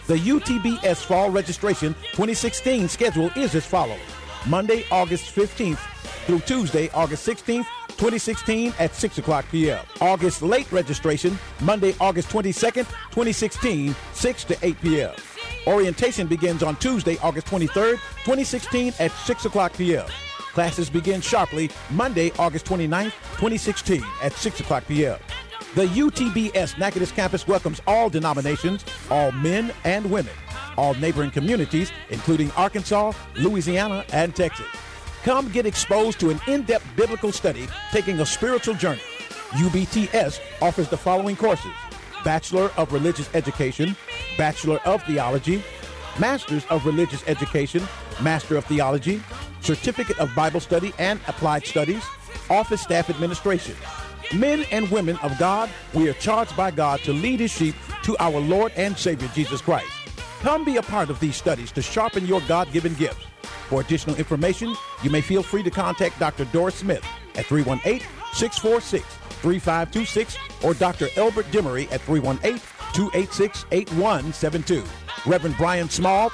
The UTBS Fall Registration 2016 schedule is as follows. Monday, August 15th through Tuesday, August 16th, 2016 at 6 o'clock p.m. August late registration, Monday, August 22nd, 2016, 6 to 8 p.m. Orientation begins on Tuesday, August 23rd, 2016 at 6 o'clock p.m. Classes begin sharply Monday, August 29th, 2016 at 6 o'clock p.m. The UTBS Natchitoches campus welcomes all denominations, all men and women, all neighboring communities, including Arkansas, Louisiana, and Texas. Come get exposed to an in-depth biblical study taking a spiritual journey. UBTS offers the following courses: Bachelor of Religious Education, Bachelor of Theology, Masters of Religious Education, Master of Theology, Certificate of Bible Study and Applied Studies, Office Staff Administration. Men and women of God, we are charged by God to lead his sheep to our Lord and Savior, Jesus Christ. Come be a part of these studies to sharpen your God-given gifts. For additional information, you may feel free to contact Dr. Doris Smith at 318-646-3526 or Dr. Elbert Demery at 318-286-8172. Reverend Brian Small,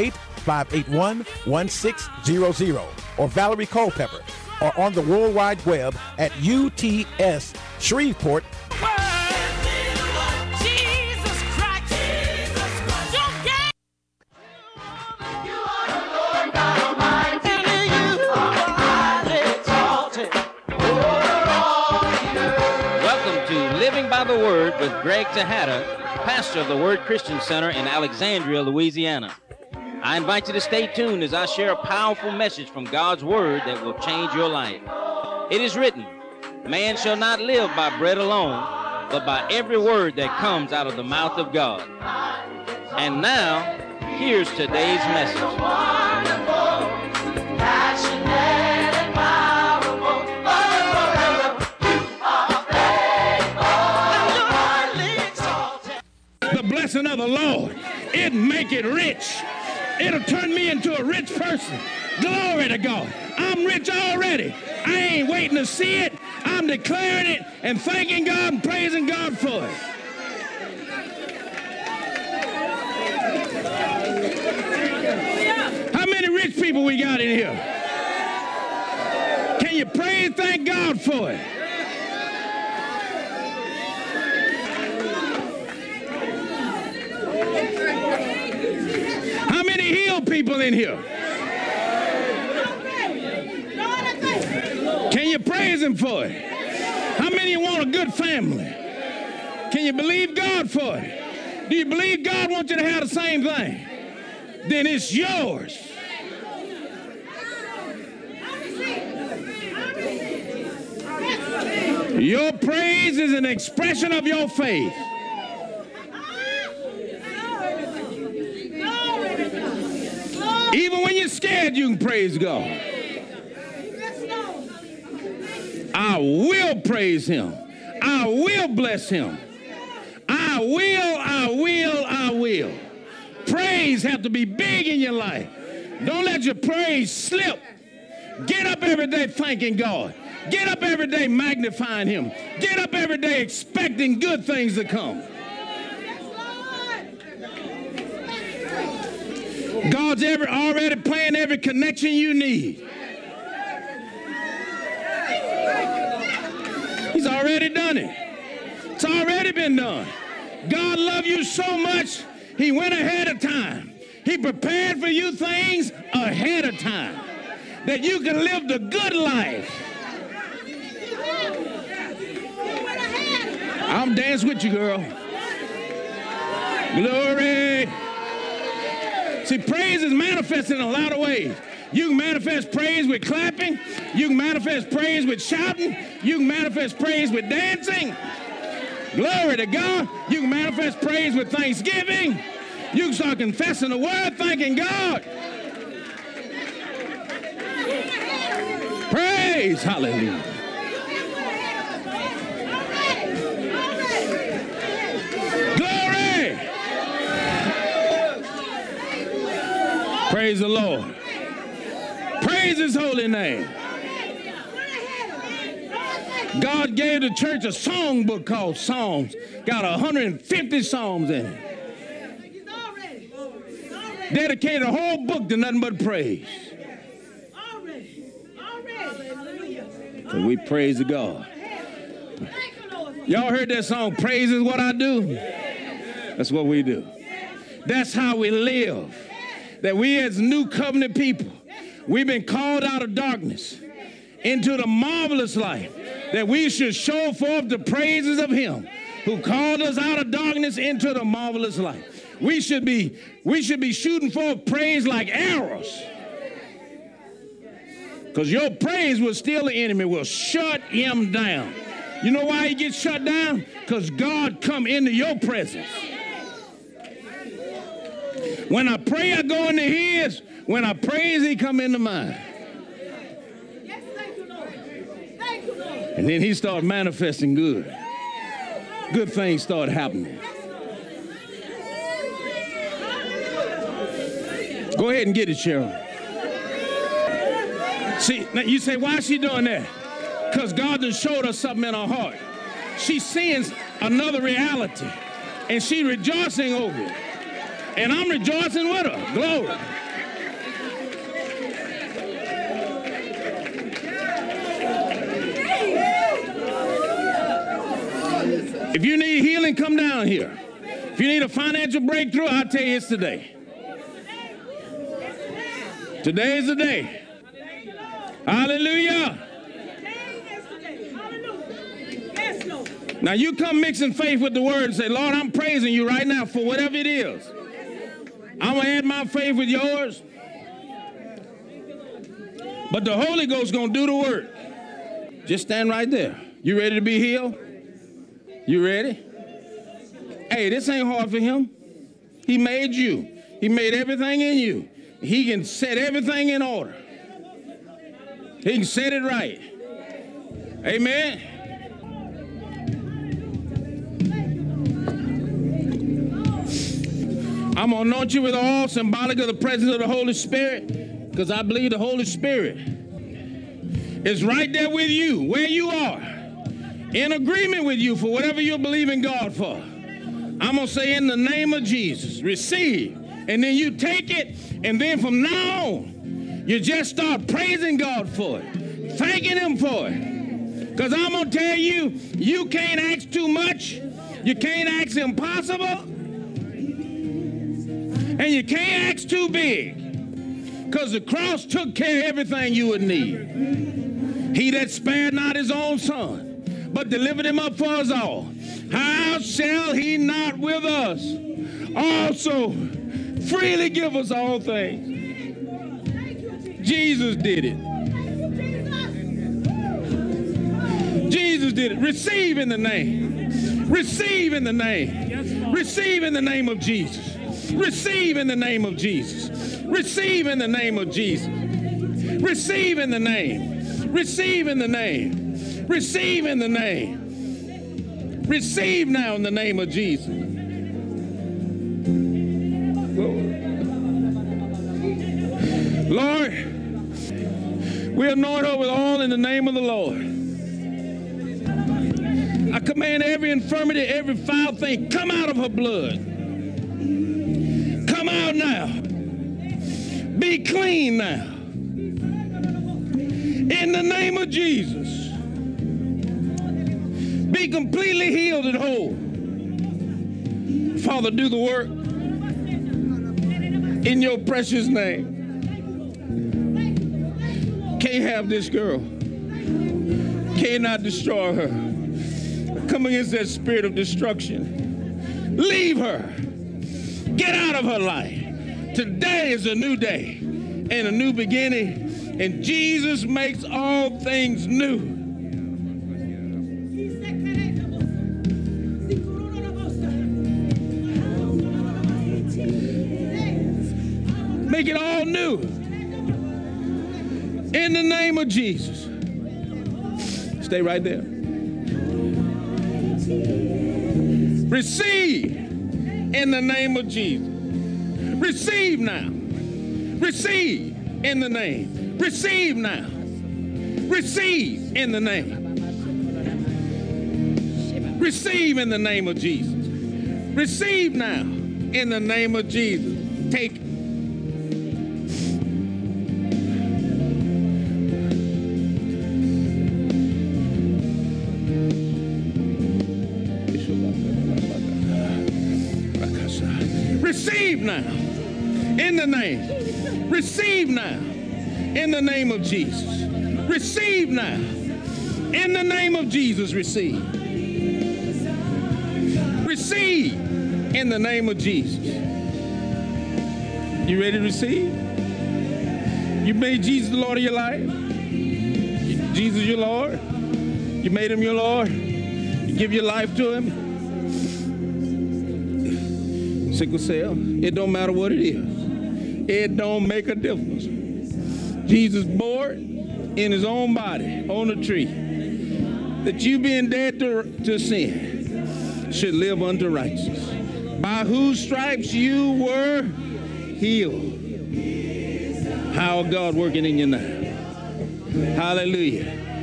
318-581-1600, or Valerie Culpepper, or on the World Wide Web at UTS Shreveport. Welcome to Living by the Word with Greg Tejada, pastor of the Word Christian Center in Alexandria, Louisiana. I invite you to stay tuned as I share a powerful message from God's Word that will change your life. It is written, man shall not live by bread alone, but by every word that comes out of the mouth of God. And now, here's today's message. The blessing of the Lord, it make it rich. It'll turn me into a rich person. Glory to God. I'm rich already. I ain't waiting to see it. I'm declaring it and thanking God and praising God for it. How many rich people we got in here? Can you praise, thank God for it? How many healed people in here? Can you praise him for it? How many want a good family? Can you believe God for it? Do you believe God wants you to have the same thing? Then it's yours. Your praise is an expression of your faith. Even when you're scared, you can praise God. I will praise him. I will bless him. I will. Praise have to be big in your life. Don't let your praise slip. Get up every day thanking God. Get up every day magnifying him. Get up every day expecting good things to come. God's already playing every connection you need. He's already done it. It's already been done. God loved you so much, he went ahead of time. He prepared for you things ahead of time that you can live the good life. I'm dancing with you, girl. Glory. See, praise is manifested in a lot of ways. You can manifest praise with clapping. You can manifest praise with shouting. You can manifest praise with dancing. Glory to God. You can manifest praise with thanksgiving. You can start confessing the word, thanking God. Praise, hallelujah. Glory. Praise the Lord. Praise his holy name. God gave the church a songbook called Psalms. Got 150 psalms in it. Dedicated a whole book to nothing but praise. So we praise the God. Y'all heard that song, Praise is What I Do? That's what we do. That's how we live. That we as new covenant people, we've been called out of darkness into the marvelous light, that we should show forth the praises of him who called us out of darkness into the marvelous light. We should be shooting forth praise like arrows. Because your praise will steal the enemy, will shut him down. You know why he gets shut down? Because God come into your presence. When I pray, I go into his. When I praise, he come into mine. Yes, thank you, Lord. Thank you, Lord. And then he start manifesting good. Good things start happening. Go ahead and get it, Cheryl. See, now you say, why is she doing that? Because God done showed us something in her heart. She's seeing another reality, and she rejoicing over it. And I'm rejoicing with her. Glory. If you need healing, come down here. If you need a financial breakthrough, I'll tell you it's today. Today is the day. Hallelujah. Now you come mixing faith with the word and say, Lord, I'm praising you right now for whatever it is. I'm going to add my faith with yours. But the Holy Ghost is going to do the work. Just stand right there. You ready to be healed? You ready? Hey, this ain't hard for him. He made you. He made everything in you. He can set everything in order. He can set it right. Amen. I'm going to anoint you with oil, symbolic of the presence of the Holy Spirit, because I believe the Holy Spirit is right there with you, where you are, in agreement with you for whatever you're believing God for. I'm going to say, in the name of Jesus, receive. And then you take it, and then from now on, you just start praising God for it, thanking him for it. Because I'm going to tell you, you can't ask too much, you can't ask impossible, and you can't ask too big, because the cross took care of everything you would need. He that spared not his own son, but delivered him up for us all, how shall he not with us also freely give us all things? Jesus did it. Jesus did it. Receive in the name. Receive in the name. Receive in the name of Jesus. Receive in the name of Jesus. Receive in the name of Jesus. Receive in the name. Receive in the name. Receive in the name. Receive now in the name of Jesus. Lord, we anoint her with oil in the name of the Lord. I command every infirmity, every foul thing, come out of her blood. Come out now. Be clean now. In the name of Jesus. Be completely healed and whole. Father, do the work. In your precious name. Can't have this girl. Cannot destroy her. Come against that spirit of destruction. Leave her. Get out of her life. Today is a new day and a new beginning, and Jesus makes all things new. Make it all new. In the name of Jesus. Stay right there. Receive in the name of Jesus. Receive now. Receive in the name. Receive now. Receive in the name. Receive in the name of Jesus. Receive now in the name of Jesus. Take Receive now. In the name. Receive now. In the name of Jesus. Receive now. In the name of Jesus, receive. Receive in the name of Jesus. You ready to receive? You made Jesus the Lord of your life? Jesus your Lord? You made him your Lord? You give your life to him? Sickle cell, it don't matter what it is. It don't make a difference. Jesus bore it in his own body on a tree, that you being dead to sin should live unto righteousness, by whose stripes you were healed. How God working in you now? Hallelujah.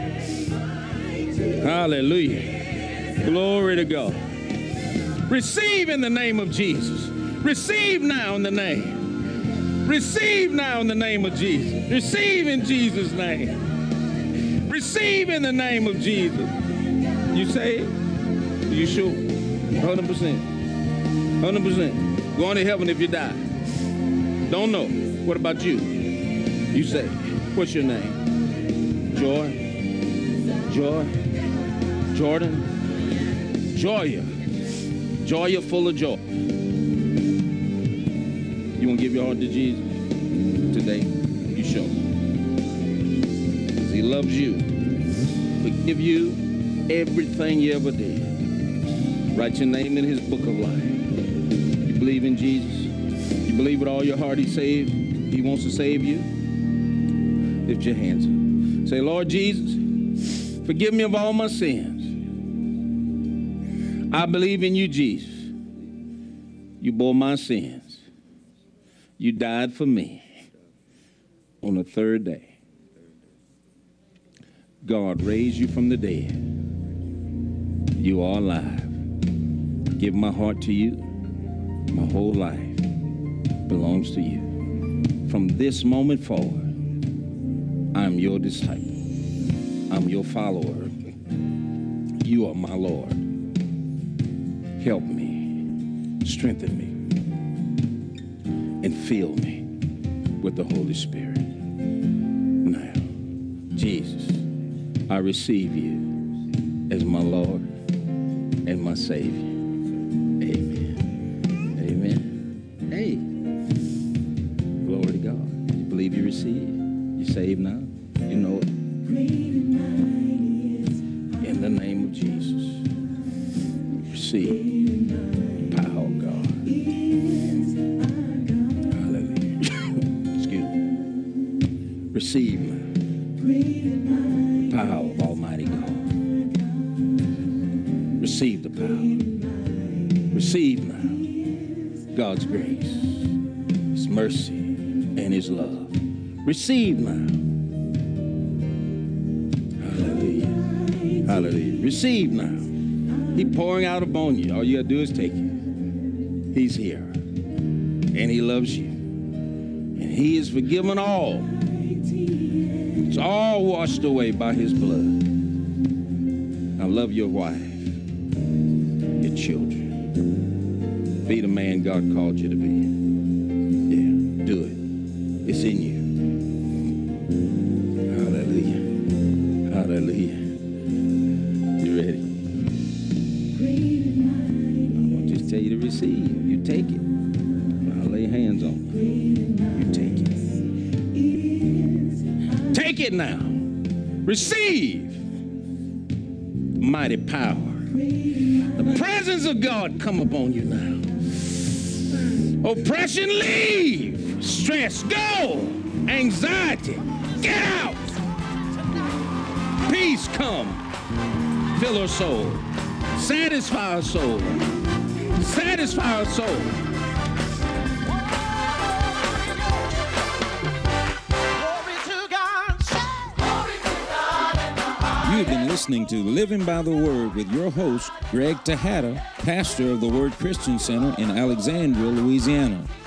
Hallelujah. Glory to God. Receive in the name of Jesus. Receive now in the name. Receive now in the name of Jesus. Receive in Jesus' name. Receive in the name of Jesus. You saved? You sure? 100%. 100%. Going to heaven if you die. Don't know. What about you? You say, what's your name? Joy? Jordan? Joya. Joya full of joy. You want to give your heart to Jesus today? You show. Because he loves you. Forgive you everything you ever did. Write your name in his book of life. You believe in Jesus? You believe with all your heart he saved? He wants to save you? Lift your hands up. Say, Lord Jesus, forgive me of all my sins. I believe in you, Jesus. You bore my sins. You died for me on the third day. God raised you from the dead. You are alive. Give my heart to you. My whole life belongs to you. From this moment forward, I'm your disciple. I'm your follower. You are my Lord. Help me, strengthen me, and fill me with the Holy Spirit. Now, Jesus, I receive you as my Lord and my Savior. Amen. Amen. Hey, glory to God. You believe you receive? You saved now? You know it. In the name of Jesus, receive the power of God. Hallelujah. Excuse me. Receive now the power of Almighty God. Receive the power. Receive now God's grace, his mercy, and his love. Receive now. Hallelujah. Hallelujah. Receive now. He's pouring out upon you. All you got to do is take it. He's here. And he loves you. And he is forgiven all. It's all washed away by his blood. Now love your wife, your children. Be the man God called you to be. Yeah, do it. It's in you. Hallelujah. Hallelujah. You ready? I want to just tell you to receive. You take it. I'll lay hands on you. You take it. Take it now. Receive mighty power. The presence of God come upon you now. Oppression, leave. Stress, go. Anxiety, get out. Peace, come. Fill her soul. Satisfy her soul. Satisfy her soul. You've been listening to Living by the Word with your host, Greg Tejada, pastor of the Word Christian Center in Alexandria, Louisiana.